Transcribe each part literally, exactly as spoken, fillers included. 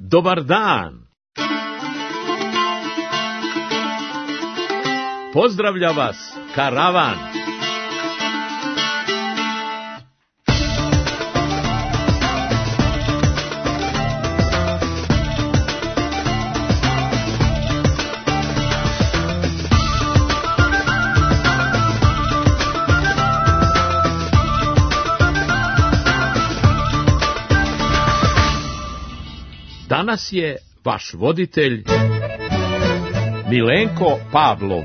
Dobar dan! Pozdravlja vas karavan! Danas je vaš voditelj Milenko Pavlov.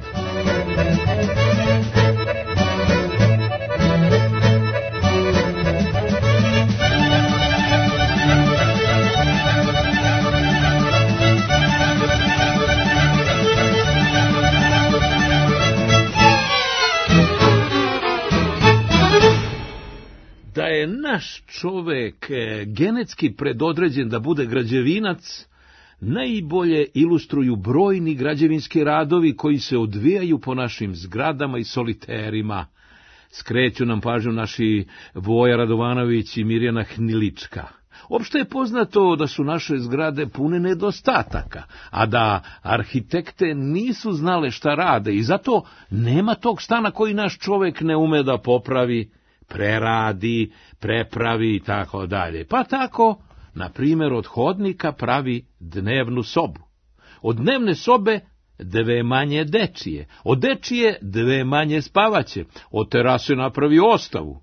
Da je naš čovek genetski predodređen da bude građevinac, najbolje ilustruju brojni građevinski radovi koji se odvijaju po našim zgradama i soliterima. Skreću nam pažnju naši Voja Radovanović i Mirjana Hnilička. Opšte je poznato da su naše zgrade pune nedostataka, a da arhitekte nisu znale šta rade i zato nema tog stana koji naš čovek ne ume da popravi, preradi, prepravi i tako dalje. Pa tako, na primjer, od hodnika pravi dnevnu sobu. Od dnevne sobe dve manje dečije, od dečije dve manje spavaće, od terase napravi ostavu,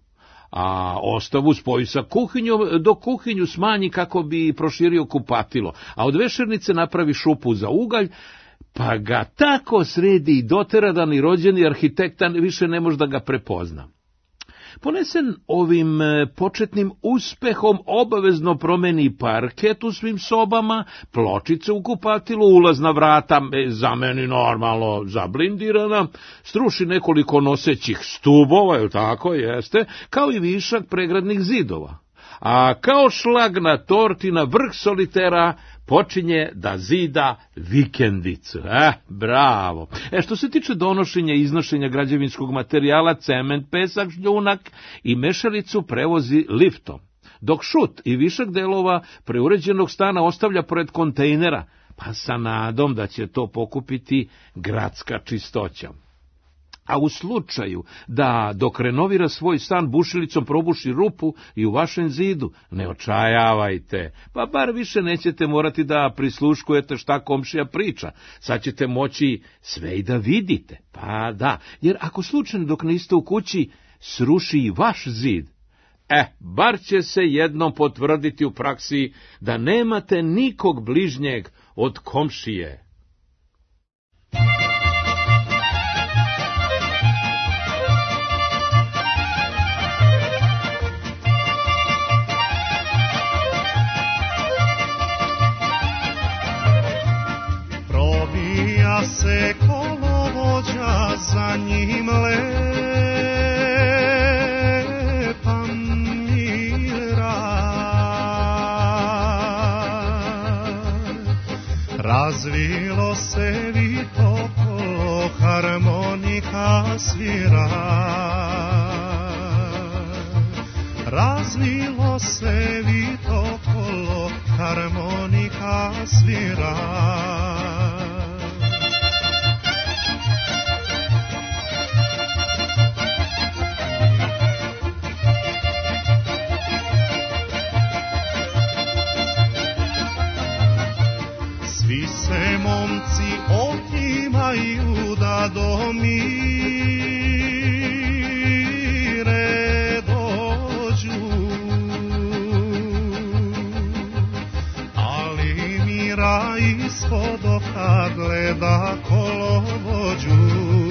a ostavu spoji sa kuhinjom, do kuhinju smanji kako bi proširio kupatilo, a od vešernice napravi šupu za ugalj, pa ga tako sredi i dotera da ni rođeni arhitekta više ne može da ga prepozna. Ponesen ovim početnim uspehom obavezno promeni parket u svim sobama, pločice u kupatilu, ulazna vrata, za meni normalno zablindirana, struši nekoliko nosećih stubova, je tako, jeste, kao i višak pregradnih zidova. A kao šlag na torti na vrh solitera počinje da zida vikendicu. Eh, bravo. E, što se tiče donošenja i iznošenja građevinskog materijala, cement, pesak, šljunak i mešalicu prevozi liftom, dok šut i višak delova preuređenog stana ostavlja pored kontejnera, pa sa nadom da će to pokupiti gradska čistoća. A u slučaju da dok renovira svoj stan bušilicom probuši rupu i u vašem zidu, ne očajavajte, pa bar više nećete morati da prisluškujete šta komšija priča, sad ćete moći sve i da vidite, pa da, jer ako slučajno dok niste u kući sruši i vaš zid, eh, bar će se jednom potvrditi u praksi da nemate nikog bližnjeg od komšije. Se kolovođa, za njim lepa mira. Razvilo se vito kolo, harmonika svira. Razvilo se vito kolo, harmonika svira. Svi se momci otimaju da do mire dođu, ali mira ispod oka gleda kolovođu,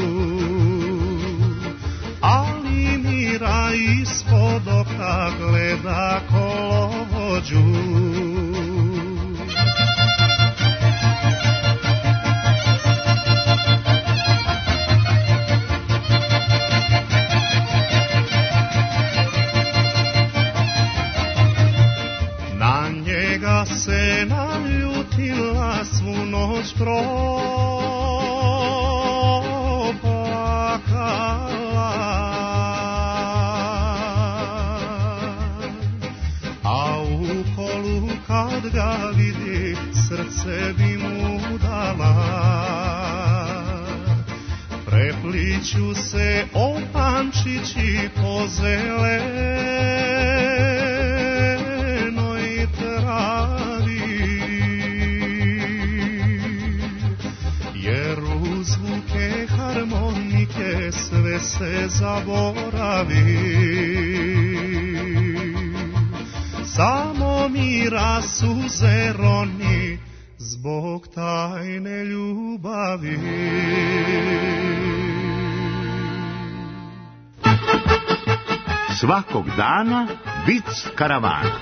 ali mira ispod oka gleda kolovođu. Se naljutila, svu noć propakala, a u kolu kad ga vidi, srce bi mu dala. Prepliću se opančići po zelenoj travi, jer u zvuke harmonike sve se zaboravi. Samo mira suze roni zbog tajne ljubavi. Svakog dana vic karavana.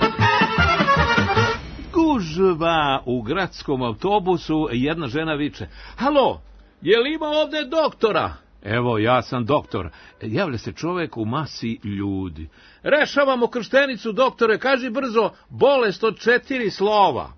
Gužva u gradskom autobusu, jedna žena viče: halo, je li ima ovde doktora? Evo, ja sam doktor. Javlja se čovek u masi ljudi. Rešavamo krštenicu, doktore, kaži brzo, bolest od četiri slova.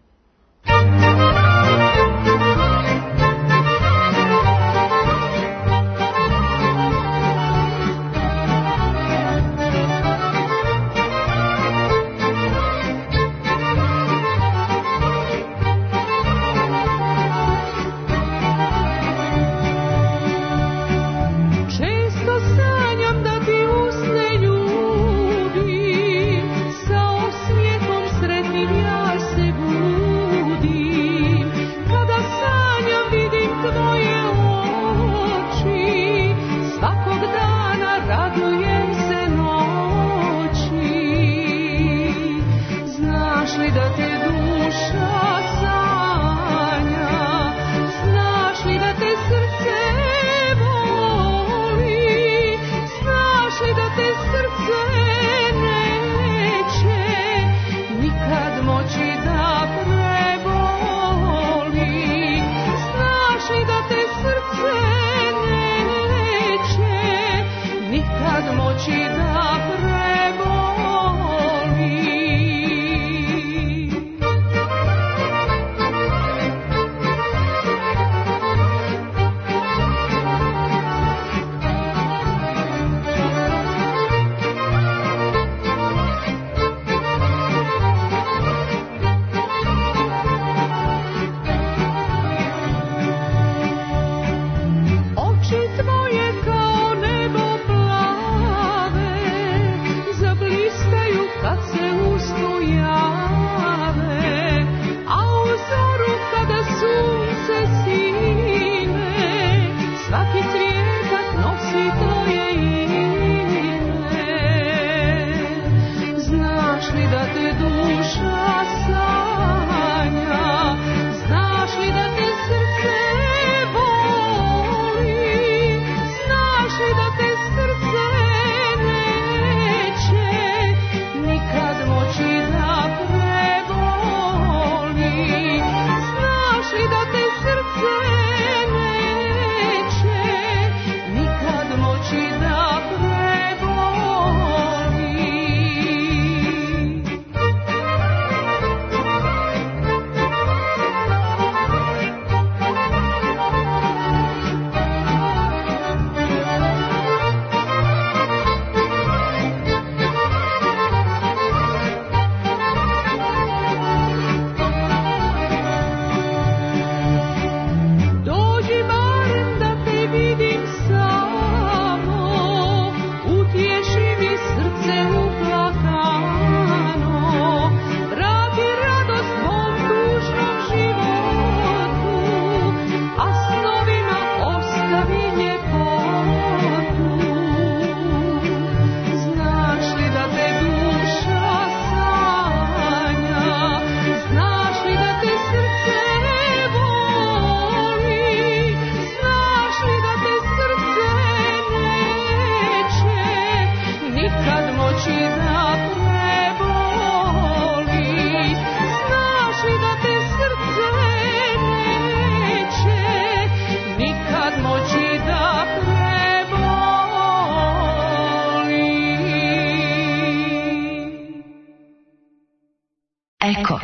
Eko.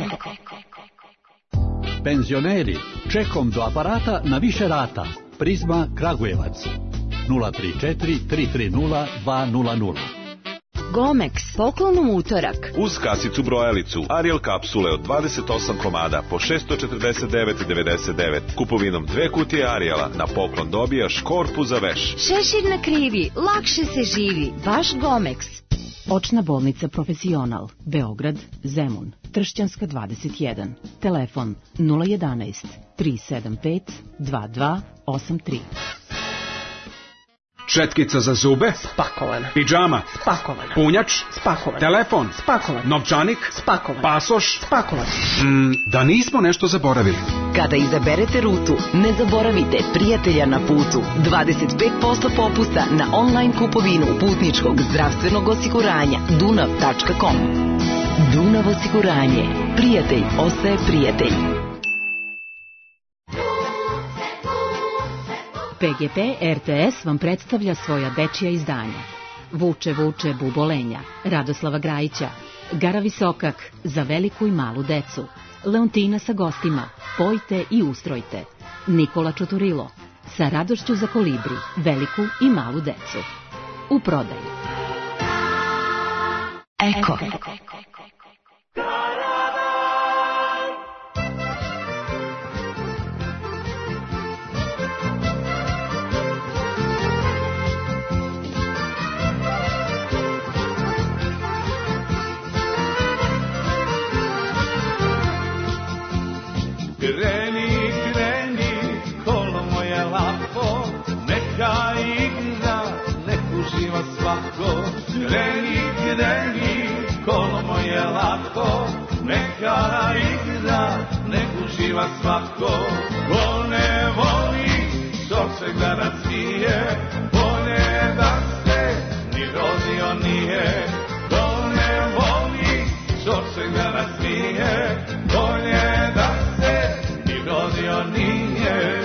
Penzioneri, čekom do aparata na više rata. Prizma Kragujevac. nula tri četiri tri tri nula dva nula nula. Gomex, poklon u utorak. Uz kasicu brojalicu Ariel kapsule od dvadeset osam komada po šessto četrdeset devet i devedeset devet. Kupovinom dve kutije Ariela na poklon dobijaš korpu za veš. Šešir na krivi, lakše se živi. Vaš Gomex. Očna bolnica Profesional, Beograd, Zemun, Tršćanska dvadeset jedan. Telefon nula jedanaest tri sedam pet dva dva osam tri. Četkica za zube? Spakovana. Pidžama? Spakovana. Punjač? Spakovan. Telefon? Spakovan. Novčanik? Spakovan. Pasoš? Spakovan. Mm, da nismo nešto zaboravili. Kada izaberete rutu, ne zaboravite prijatelja na putu. dvadeset pet posto popusta na online kupovinu putničkog zdravstvenog osiguranja dunav tačka com. Dunav osiguranje. Prijatelj ostaje prijatelj. P G P R T S vam predstavlja svoja dečija izdanja. Vuče, vuče, bubolenja, Radoslava Grajića, Gara Visokak, za veliku i malu decu, Leontina sa gostima, Pojte i ustrojte, Nikola Čoturilo, Sa radošću za kolibri, veliku i malu decu. U prodaju. Eko. Kreni, kreni, kolo moje lapo, neka igra, nek uživa svako. Kreni, kreni, kolo moje lapo, neka igra, nek uživa svako. Ko ne voli, što se da razvije, bolje da se ni rodio nije. Ko ne voli, što se da razvije, bolje da se ni rodio nije.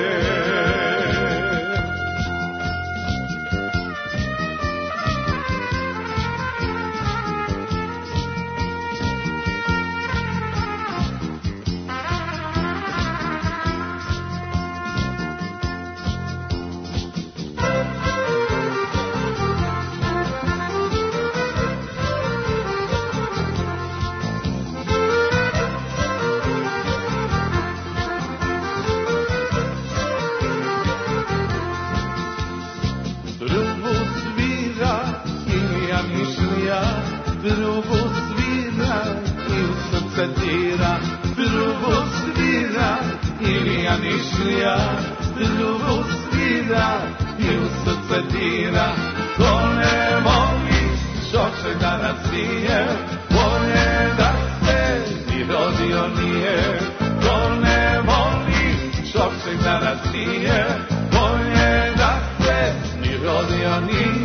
Drugu svira i u srce dira, drugu svira Ilija Nišlija, drugu svira i u srce dira. Ko ne voli, što će da razvije, bolje da se ni rodio nije. Ko ne voli, što će da razvije, bolje da se ni rodio nije.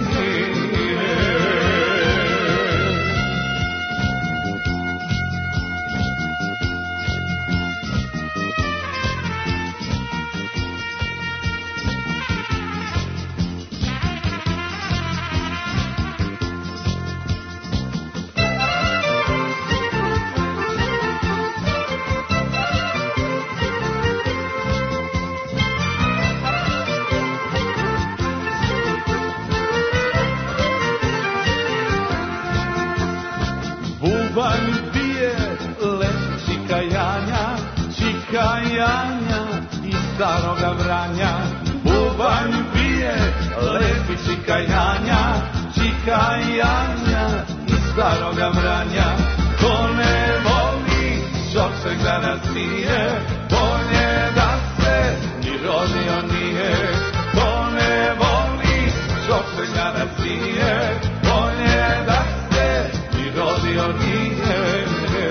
Bubanj pije les čikajanja, čikajanja iz staroga Vranja. Bubanj pije les čikajanja, čikajanja iz staroga Vranja. Ko ne voli, što se ga razvije, bolje da se ni rodio nije. Ko ne voli, što se ga razvije, bolje da se ni rodio nije.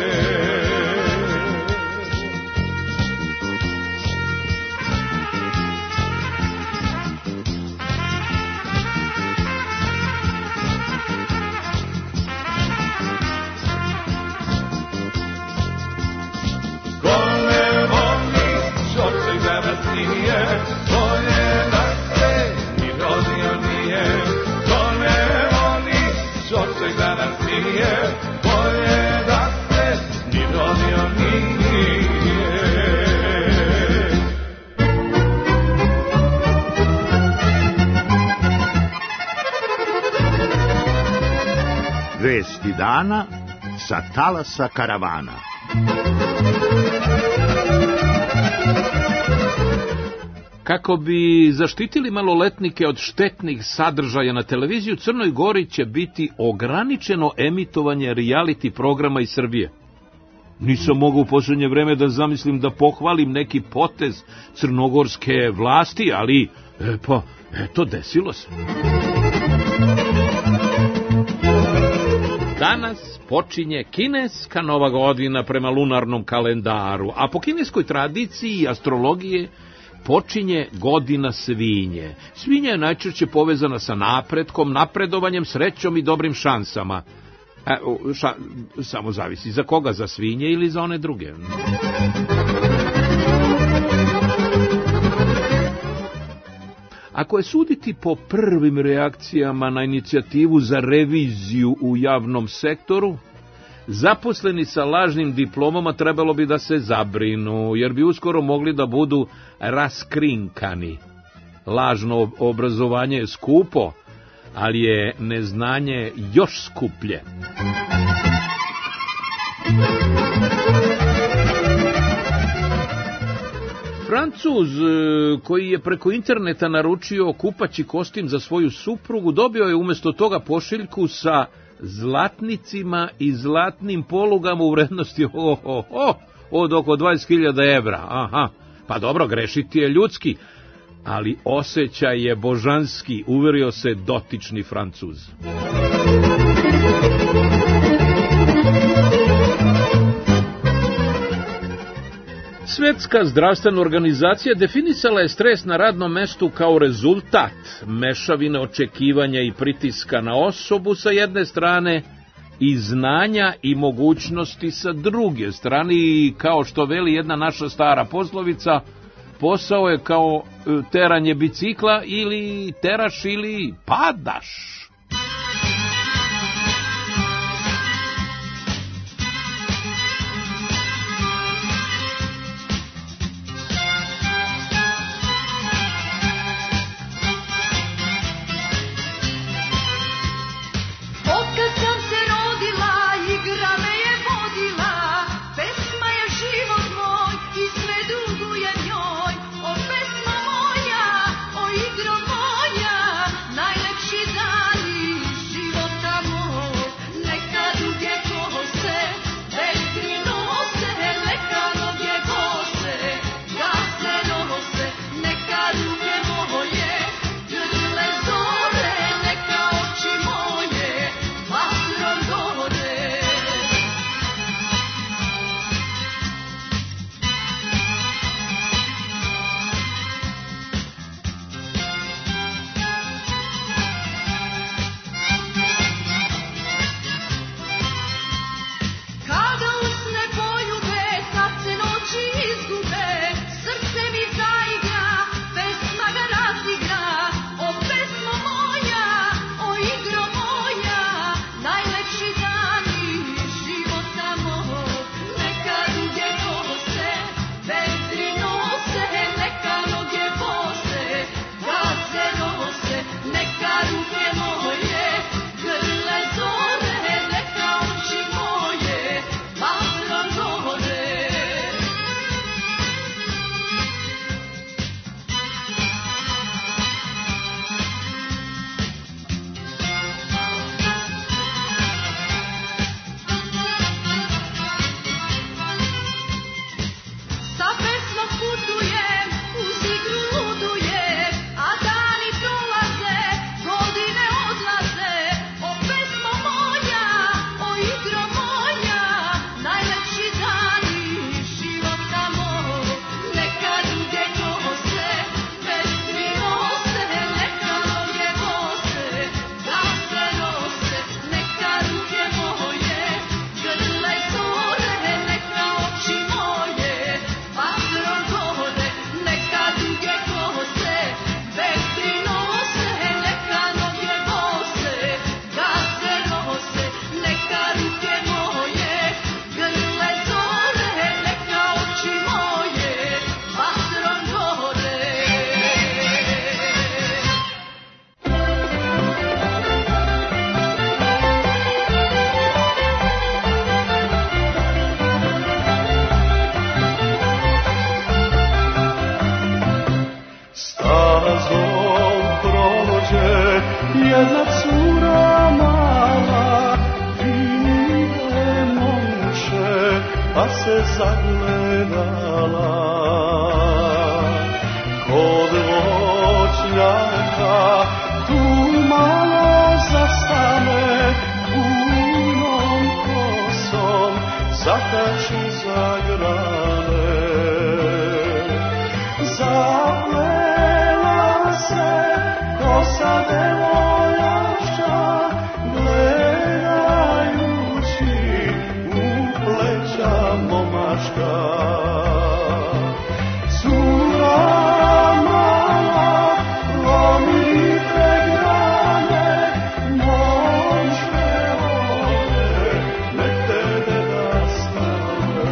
Ko ne voli, što se ga razvije, bolje da se ni rodio nije. Ko ne dana sa talasa karavana. Kako bi zaštitili maloletnike od štetnih sadržaja na televiziji, u Crnoj Gori će biti ograničeno emitovanje reality programa iz Srbije. Nisam mogao u posljednje vreme da zamislim da pohvalim neki potez crnogorske vlasti, ali, e, pa, eto, desilo se. Danas počinje kineska nova godina prema lunarnom kalendaru, a po kineskoj tradiciji i astrologije počinje godina svinje. Svinja je najčešće povezana sa napretkom, napredovanjem, srećom i dobrim šansama. E, ša, samo zavisi za koga, za svinje ili za one druge. Ako je suditi po prvim reakcijama na inicijativu za reviziju u javnom sektoru, zaposleni sa lažnim diplomama trebalo bi da se zabrinu, jer bi uskoro mogli da budu raskrinkani. Lažno obrazovanje je skupo, ali je neznanje još skuplje. Francuz koji je preko interneta naručio kupaći kostim za svoju suprugu dobio je umjesto toga pošiljku sa zlatnicima i zlatnim polugama u vrednosti oh, oh, oh, od oko dvadeset hiljada evra. Aha, pa dobro, grešiti je ljudski, ali osjećaj je božanski, uverio se dotični Francuz. Svetska zdravstvena organizacija definisala je stres na radnom mestu kao rezultat mešavine očekivanja i pritiska na osobu sa jedne strane i znanja i mogućnosti sa druge strane, i kao što veli jedna naša stara poslovica, posao je kao teranje bicikla, ili teraš ili padaš. Najlepši dan zagledala. Kod voćnjaka tu malo zastane, punom kosom zakači za grane. Zaplela se kosa devojaka, gledajući u pleća momačka. Cura mala lomi grane, momče ode, nek te deda stane.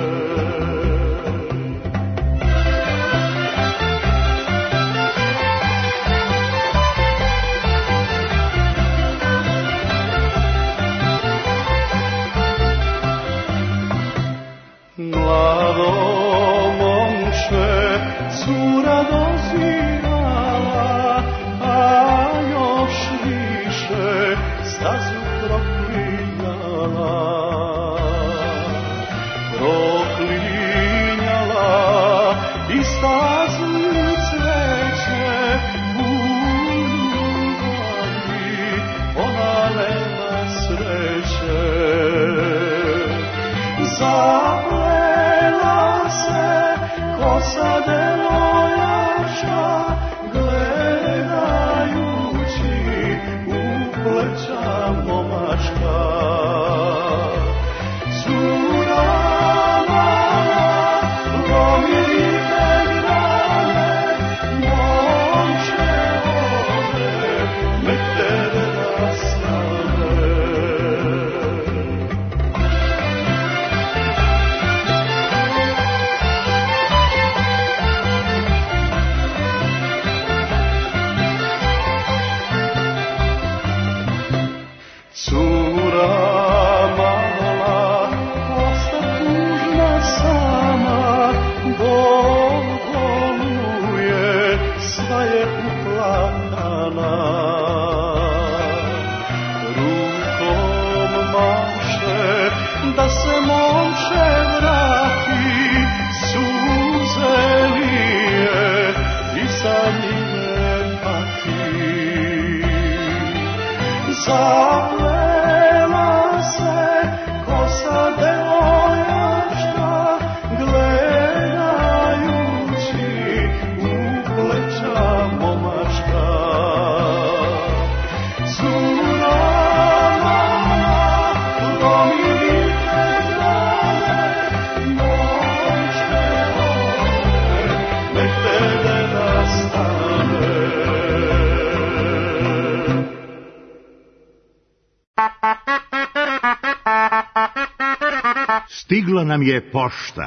Mlado momče, cura dozirala, a još više stazu proklinjala. Proklinjala i stazu cveće, u ljubavi ona nema sreće. Zaplela se kosa devojaka, gledajući u pleća momačka. Cura mala lomi grane, momče ode, nek te deda stane. Cura mala osta tužna sama, bol boluje, sva je uplakana. Rukom maše da se momče vrati, suze lije i sa njime pati. Zaplela se kosa devojaka, gledajući u pleća momačka. Cura mala lomi grane, momče ode, nek te deda stane. Stigla nam je pošta.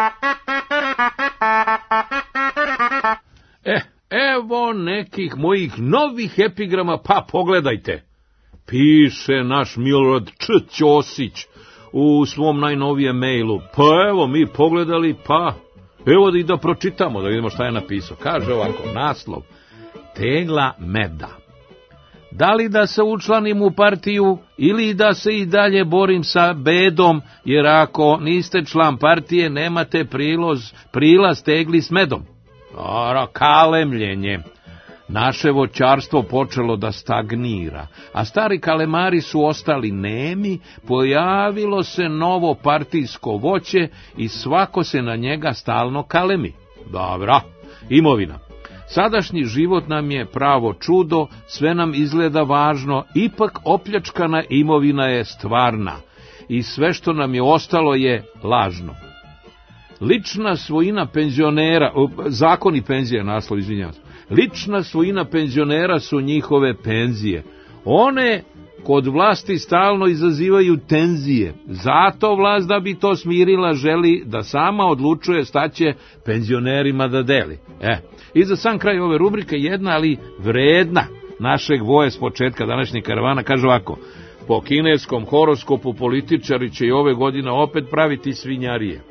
E, evo nekih mojih novih epigrama, pa pogledajte. Piše naš Milorad Č. Ćosić u svom najnovijem mailu. Pa evo mi pogledali, pa evo da i da pročitamo, da vidimo šta je napisao. Kaže ovako, naslov: Tegla meda. Da li da se učlanim u partiju ili da se i dalje borim sa bedom, jer ako niste član partije nemate priloz, prilaz tegli s medom. Ora, kalemljenje. Naše voćarstvo počelo da stagnira, a stari kalemari su ostali nemi, pojavilo se novo partijsko voće i svako se na njega stalno kalemi. Dobra, imovina. Sadašnji život nam je pravo čudo, sve nam izgleda važno, ipak opljačkana imovina je stvarna i sve što nam je ostalo je lažno. Lična svojina penzionera, zakoni penzije, naslov, izvinjavam se. Lična svojina penzionera su njihove penzije. One kod vlasti stalno izazivaju tenzije. Zato vlast, da bi to smirila, želi da sama odlučuje šta će penzionerima da deli. E, i za sam kraj ove rubrike jedna, ali vredna našeg voja s početka današnjeg karavana, kaže ovako: po kineskom horoskopu političari će i ove godine opet praviti svinjarije.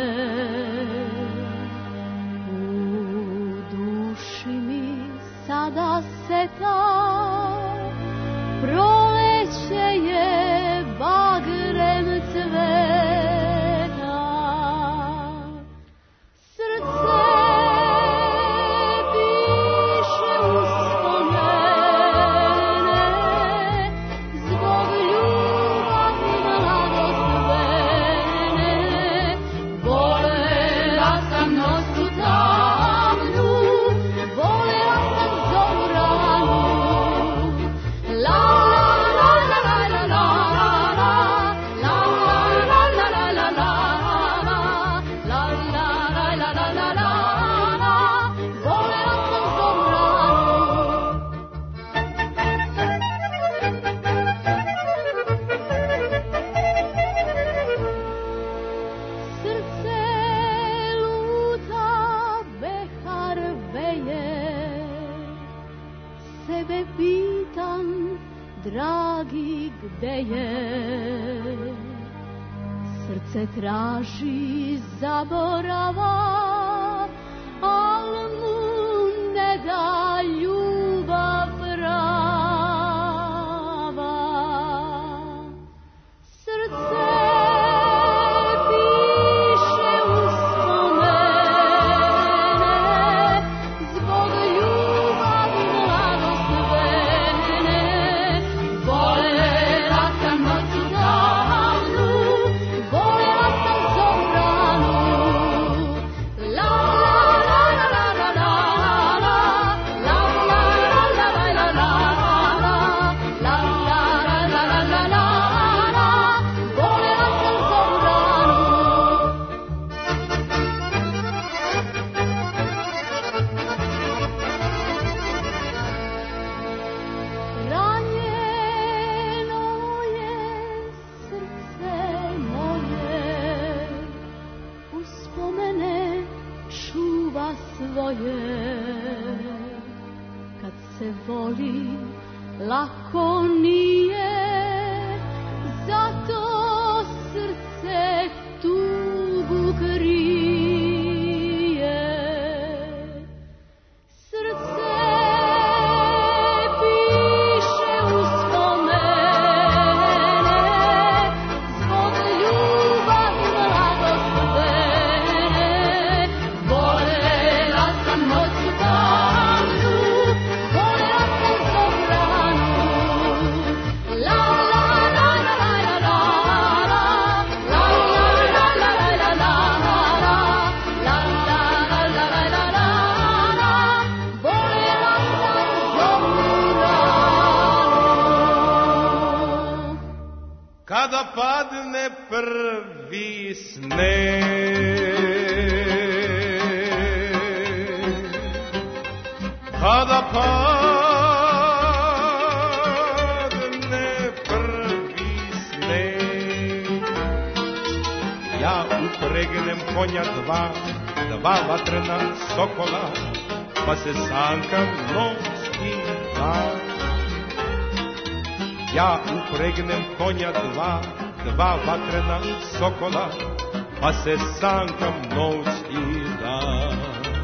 U duši mi sada se ta proleće je bagrem cveta. Srce piše uspomene zbog ljubavi mladostvene. Volela sam noću tamnu, volela sam zoru ranu. La la la la la la la, la la la la la la, la la la la la la, volela sam zoru ranu. Srce luta, behar veje, sebe pitam, dragi, gde je? Srce traži zaborava, al mu ne da ljubav prava. Srce piše uspomene zbog ljubavi mladostvene. Volela sam noću davnu, volela sam zoru ranu. La la la la la la la, la la la la la la, la la la la la la, volela sam zoru ranu. Ranjeno je srce moje, uspomene čuva svoje. Kad se voli, lako nije, zato srce tugu krije. Srce piše uspomene zbog ljubavi mladostvene. Volela sam noću tamnu, volela sam zoru ranu. La la la la la la la, la la la la la la, la la la la la la, volela sam zoru ranu. Kada padne prvi sneg, kada padne prvi sneg, ja upregnem konja dva, dva vatrena sokola, pa se sankam noć i dan. Ja upregnem konja dva, dva vatrena sokola, pa se sankam noć i dan.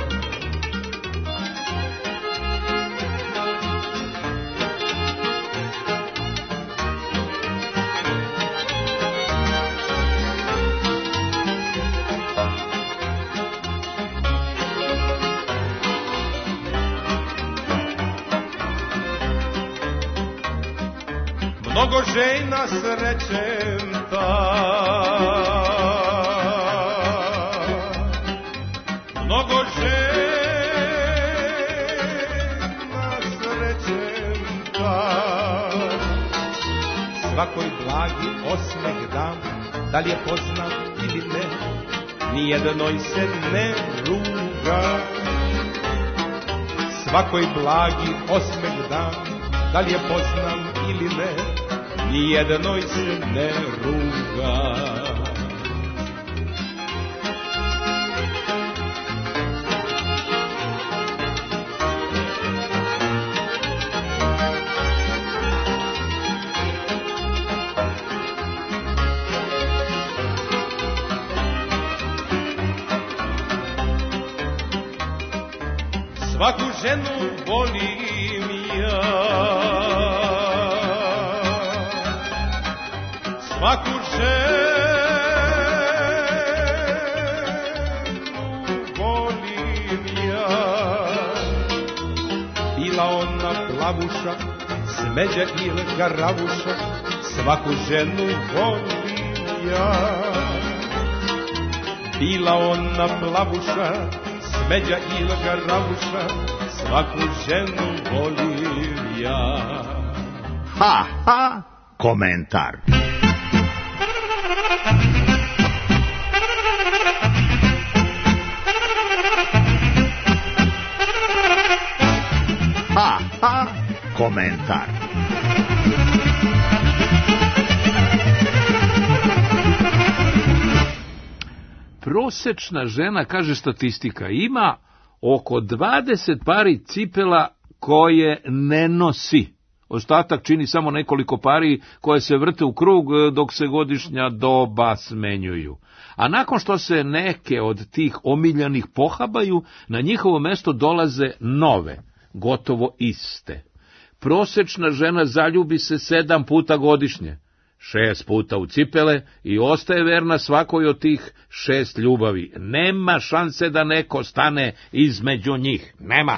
Mnogo žena srećem tak, mnogo žena srećem tak. Svakoj blagi osmeh dam, da li je poznat ili ne, nijednoj se ne ruga. Svakoj blagi osmeh dam, da li je poznam ili ne, nijednoj se ne ruga. svaku ženu volim ja. Svaku ženu volim ja. Bila ona plavuša, smeđa ili garavuša, svaku ženu volim ja. Bila ona plavuša, smeđa ili garavuša, svaku ženu volim ja. Ha, ha, komentar. Ha, ha, komentar. Prosečna žena, kaže statistika, ima oko dvadeset pari cipela koje ne nosi. Ostatak čini samo nekoliko pari koje se vrte u krug dok se godišnja doba smenjuju. A nakon što se neke od tih omiljanih pohabaju, na njihovo mesto dolaze nove, gotovo iste. Prosečna žena zaljubi se sedam puta godišnje, šest puta u cipele i ostaje verna svakoj od tih šest ljubavi. Nema šanse da neko stane između njih. Nema.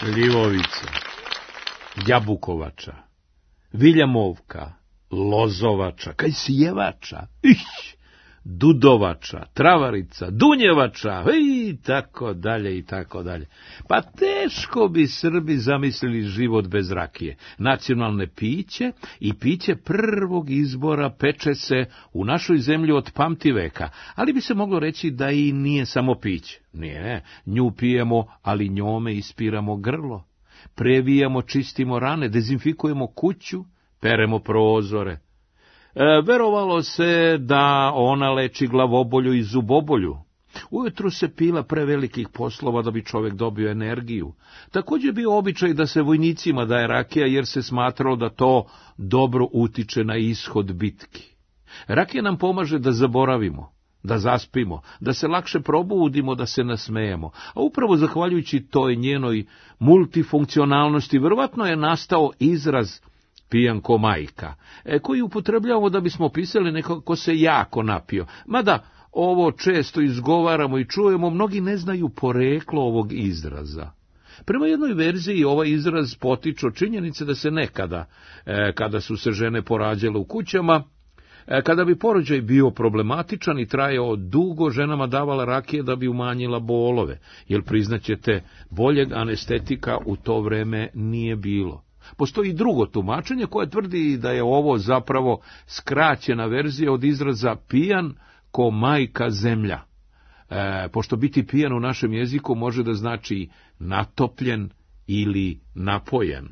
šljivovica, jabukovača, viljamovka, lozovača, kajsijevača, ih, dudovača, travarica, dunjevača, i tako dalje, i tako dalje. Pa teško bi Srbi zamislili život bez rakije. Nacionalne piće i piće prvog izbora peče se u našoj zemlji od pamtiveka, ali bi se moglo reći da i nije samo piće. Nije, nju pijemo, ali njome ispiramo grlo. Previjamo, čistimo rane, dezinfikujemo kuću, peremo prozore. E, verovalo se da ona leči glavobolju i zubobolju. Ujutru se pila pre velikih poslova da bi čovjek dobio energiju. Također je bio običaj da se vojnicima daje rakija jer se smatralo da to dobro utiče na ishod bitki. Rakija nam pomaže da zaboravimo, da zaspimo, da se lakše probudimo, da se nasmejemo. A upravo zahvaljujući toj njenoj multifunkcionalnosti verovatno je nastao izraz pijan ko majka, koji upotrebljavamo da bismo opisali neko ko se jako napio. Mada ovo često izgovaramo i čujemo, mnogi ne znaju poreklo ovog izraza. Prema jednoj verziji ovaj izraz potiče od činjenice da se nekada, kada su se žene porađale u kućama, kada bi porođaj bio problematičan i trajao dugo, ženama davala rakije da bi umanjila bolove, jer priznaćete, boljeg anestetika u to vreme nije bilo. Postoji drugo tumačenje koje tvrdi da je ovo zapravo skraćena verzija od izraza pijan ko majka zemlja. E, pošto biti pijan u našem jeziku može da znači natopljen ili napojen.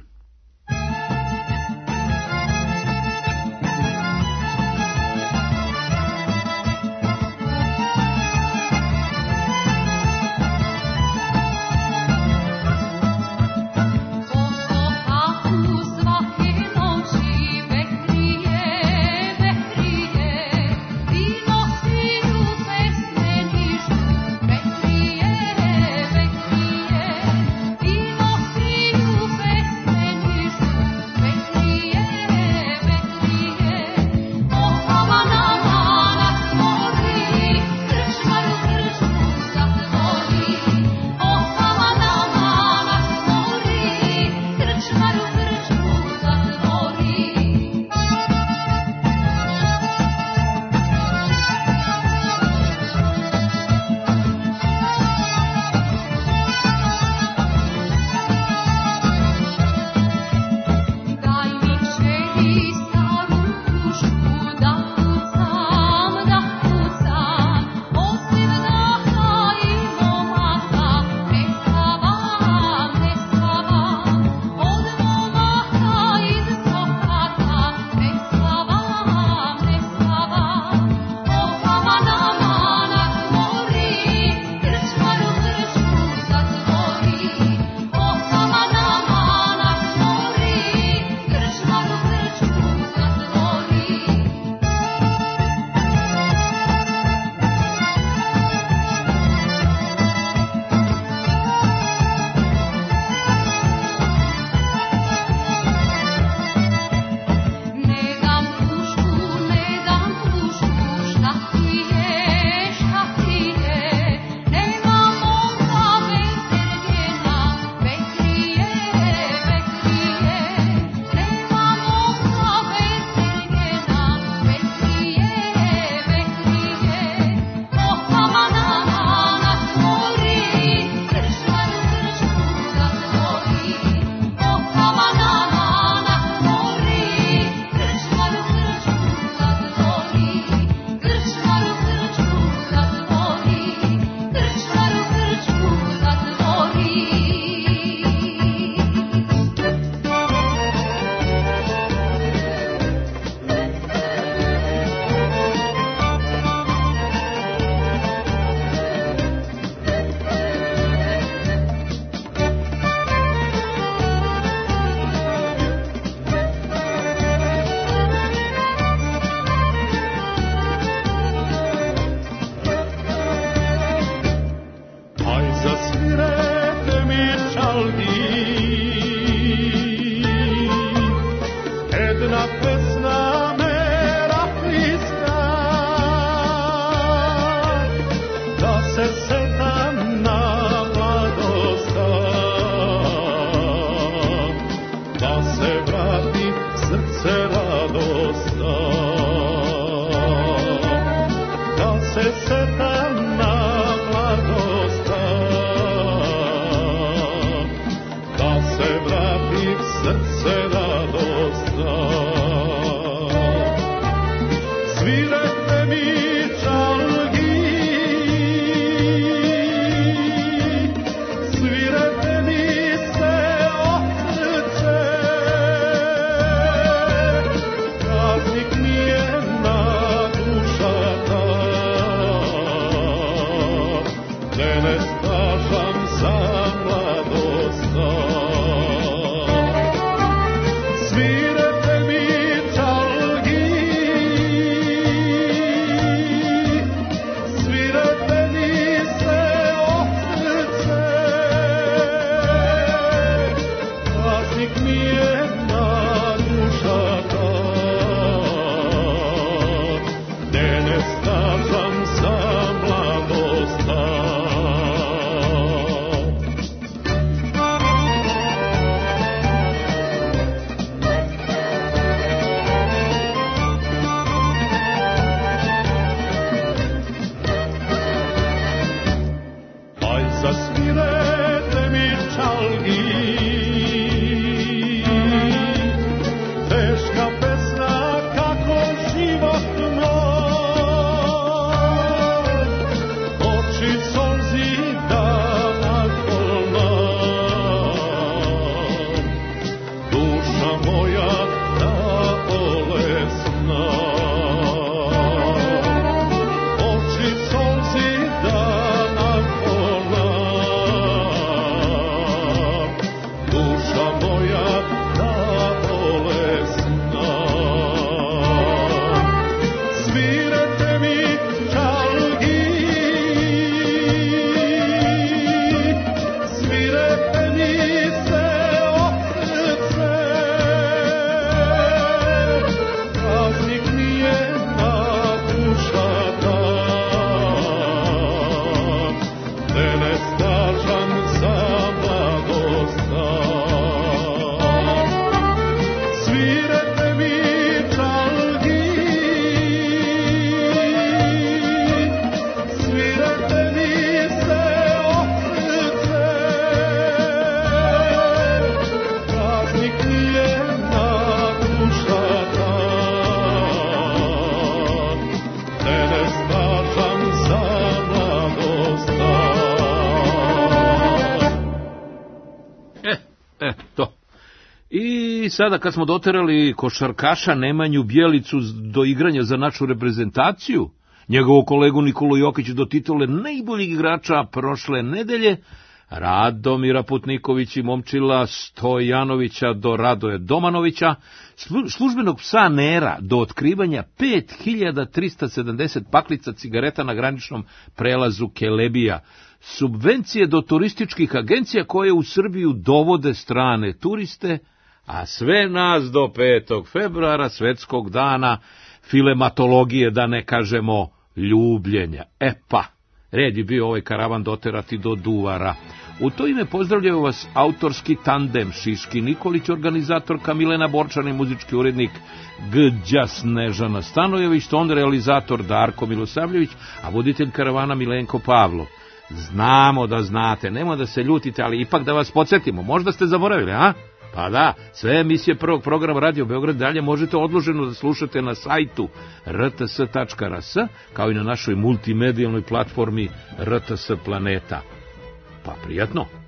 Eto. I sada kad smo doterali košarkaša Nemanju Bjelicu do igranja za našu reprezentaciju, njegovog kolegu Nikolu Jokić do titule najboljeg igrača prošle nedelje, Radomira Putniković i Momčila Stojanovića do Radoje Domanovića, službenog psa Nera do otkrivanja pet hiljada trista sedamdeset paklica cigareta na graničnom prelazu Kelebija, subvencije do turističkih agencija koje u Srbiju dovode strane turiste, a sve nas do petog februara, svetskog dana filematologije, da ne kažemo ljubljenja. E pa, red je bio ovaj karavan doterati do Duvara. U to ime pozdravljaju vas autorski tandem Šiški Nikolić, organizatorka Milena Borčana i muzički urednik Gđa Snežana Stanojević, ton realizator Darko Milosavljević, a voditelj karavana Milenko Pavlov. Znamo da znate, nema da se ljutite, ali ipak da vas podsjetimo, možda ste zaboravili, a? Pa da, sve emisije prvog programa Radio Beograd dalje možete odloženo da slušate na sajtu r t s tačka r s, kao i na našoj multimedijalnoj platformi R T S Planeta. Pa prijatno!